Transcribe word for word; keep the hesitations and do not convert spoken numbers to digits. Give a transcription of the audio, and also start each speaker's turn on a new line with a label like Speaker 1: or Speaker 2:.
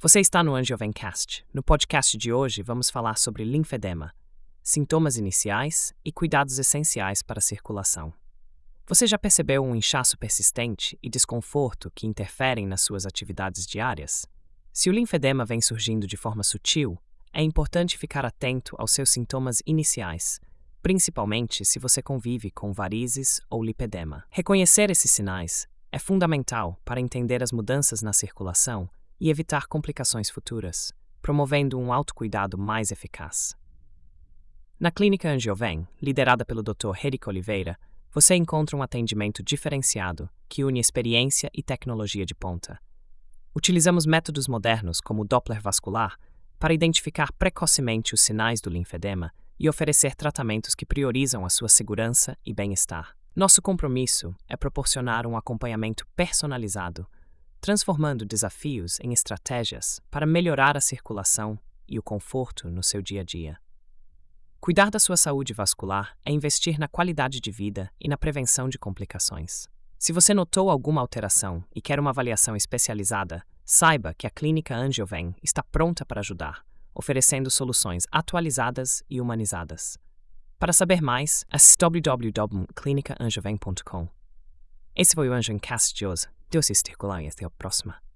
Speaker 1: Você está no Angiovencast. No podcast de hoje, vamos falar sobre linfedema, sintomas iniciais e cuidados essenciais para a circulação. Você já percebeu um inchaço persistente e desconforto que interferem nas suas atividades diárias? Se o linfedema vem surgindo de forma sutil, é importante ficar atento aos seus sintomas iniciais, principalmente se você convive com varizes ou lipedema. Reconhecer esses sinais é fundamental para entender as mudanças na circulação e evitar complicações futuras, promovendo um autocuidado mais eficaz. Na Clínica Angioven, liderada pelo doutor Herico Oliveira, você encontra um atendimento diferenciado que une experiência e tecnologia de ponta. Utilizamos métodos modernos como o Doppler vascular para identificar precocemente os sinais do linfedema e oferecer tratamentos que priorizam a sua segurança e bem-estar. Nosso compromisso é proporcionar um acompanhamento personalizado, transformando desafios em estratégias para melhorar a circulação e o conforto no seu dia a dia. Cuidar da sua saúde vascular é investir na qualidade de vida e na prevenção de complicações. Se você notou alguma alteração e quer uma avaliação especializada, saiba que a Clínica Angioven está pronta para ajudar, oferecendo soluções atualizadas e humanizadas. Para saber mais, acesse w w w ponto clinica angioven ponto com. Esse foi o Angiovencast de hoje. Deus se circular e até a próxima.